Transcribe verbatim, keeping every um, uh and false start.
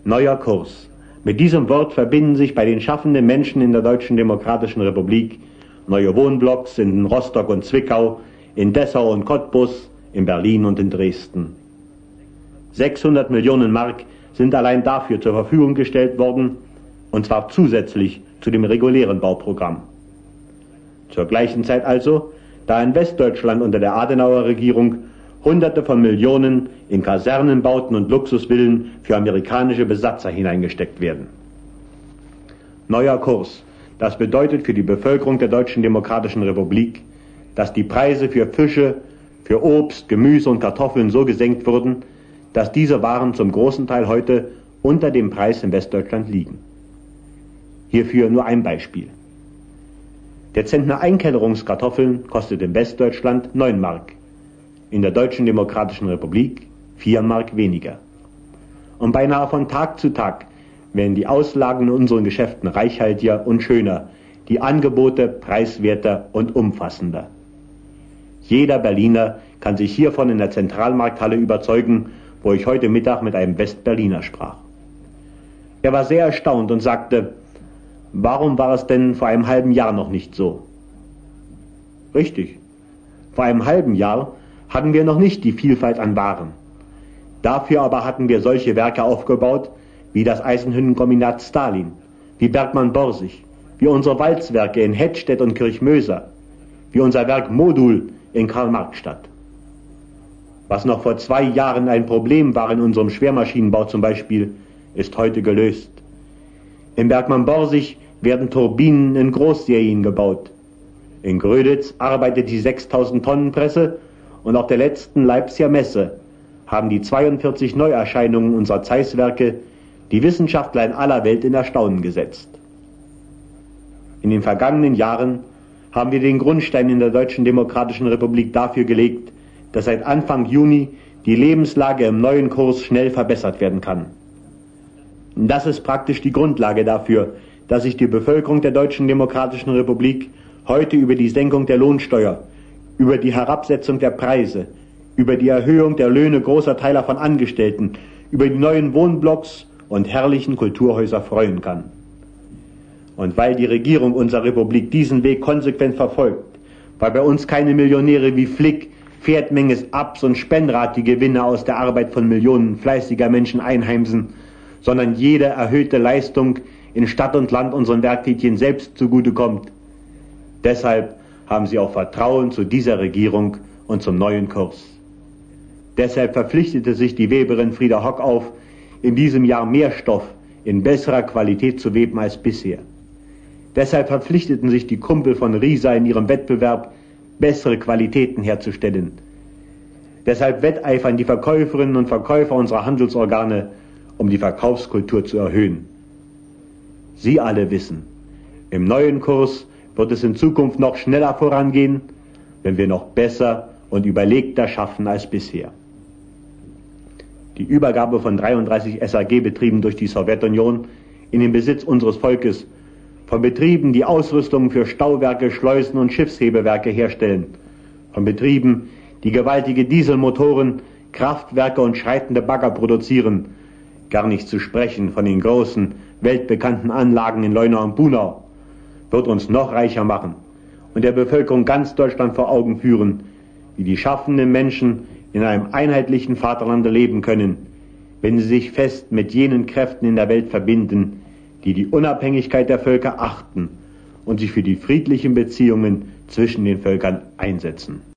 Neuer Kurs. Mit diesem Wort verbinden sich bei den schaffenden Menschen in der Deutschen Demokratischen Republik neue Wohnblocks in Rostock und Zwickau, in Dessau und Cottbus, in Berlin und in Dresden. sechshundert Millionen Mark sind allein dafür zur Verfügung gestellt worden, und zwar zusätzlich zu dem regulären Bauprogramm. Zur gleichen Zeit also, da in Westdeutschland unter der Adenauer-Regierung Hunderte von Millionen in Kasernenbauten und Luxusvillen für amerikanische Besatzer hineingesteckt werden. Neuer Kurs. Das bedeutet für die Bevölkerung der Deutschen Demokratischen Republik, dass die Preise für Fische, für Obst, Gemüse und Kartoffeln so gesenkt wurden, dass diese Waren zum großen Teil heute unter dem Preis in Westdeutschland liegen. Hierfür nur ein Beispiel. Der Zentner Einkellerungskartoffeln kostet in Westdeutschland neun Mark, in der Deutschen Demokratischen Republik vier Mark weniger. Und beinahe von Tag zu Tag werden die Auslagen in unseren Geschäften reichhaltiger und schöner, die Angebote preiswerter und umfassender. Jeder Berliner kann sich hiervon in der Zentralmarkthalle überzeugen, wo ich heute Mittag mit einem Westberliner sprach. Er war sehr erstaunt und sagte: Warum war es denn vor einem halben Jahr noch nicht so? Richtig. Vor einem halben Jahr hatten wir noch nicht die Vielfalt an Waren. Dafür aber hatten wir solche Werke aufgebaut, wie das Eisenhüttenkombinat Stalin, wie Bergmann-Borsig, wie unsere Walzwerke in Hettstedt und Kirchmöser, wie unser Werk Modul in Karl-Marx-Stadt. Was noch vor zwei Jahren ein Problem war in unserem Schwermaschinenbau zum Beispiel, ist heute gelöst. In Bergmann-Borsig werden Turbinen in Großserien gebaut. In Gröditz arbeitet die sechstausend Tonnen Presse und auf der letzten Leipziger Messe haben die zweiundvierzig Neuerscheinungen unserer Zeiss-Werke die Wissenschaftler in aller Welt in Erstaunen gesetzt. In den vergangenen Jahren haben wir den Grundstein in der Deutschen Demokratischen Republik dafür gelegt, dass seit Anfang Juni die Lebenslage im neuen Kurs schnell verbessert werden kann. Das ist praktisch die Grundlage dafür, dass sich die Bevölkerung der Deutschen Demokratischen Republik heute über die Senkung der Lohnsteuer, über die Herabsetzung der Preise, über die Erhöhung der Löhne großer Teile von Angestellten, über die neuen Wohnblocks und herrlichen Kulturhäuser freuen kann. Und weil die Regierung unserer Republik diesen Weg konsequent verfolgt, weil bei uns keine Millionäre wie Flick, Pferdmenges, Abs und Spenrath die Gewinne aus der Arbeit von Millionen fleißiger Menschen einheimsen, sondern jede erhöhte Leistung in Stadt und Land unseren Werktätigen selbst zugutekommt. Deshalb haben sie auch Vertrauen zu dieser Regierung und zum neuen Kurs. Deshalb verpflichtete sich die Weberin Frieda Hock auf, in diesem Jahr mehr Stoff in besserer Qualität zu weben als bisher. Deshalb verpflichteten sich die Kumpel von Riesa in ihrem Wettbewerb, bessere Qualitäten herzustellen. Deshalb wetteifern die Verkäuferinnen und Verkäufer unserer Handelsorgane, um die Verkaufskultur zu erhöhen. Sie alle wissen, im neuen Kurs wird es in Zukunft noch schneller vorangehen, wenn wir noch besser und überlegter schaffen als bisher. Die Übergabe von dreiunddreißig S A G-Betrieben durch die Sowjetunion in den Besitz unseres Volkes, von Betrieben, die Ausrüstungen für Stauwerke, Schleusen und Schiffshebewerke herstellen, von Betrieben, die gewaltige Dieselmotoren, Kraftwerke und schreitende Bagger produzieren, gar nicht zu sprechen von den großen, weltbekannten Anlagen in Leuna und Bunau, wird uns noch reicher machen und der Bevölkerung ganz Deutschland vor Augen führen, wie die schaffenden Menschen in einem einheitlichen Vaterlande leben können, wenn sie sich fest mit jenen Kräften in der Welt verbinden, die die Unabhängigkeit der Völker achten und sich für die friedlichen Beziehungen zwischen den Völkern einsetzen.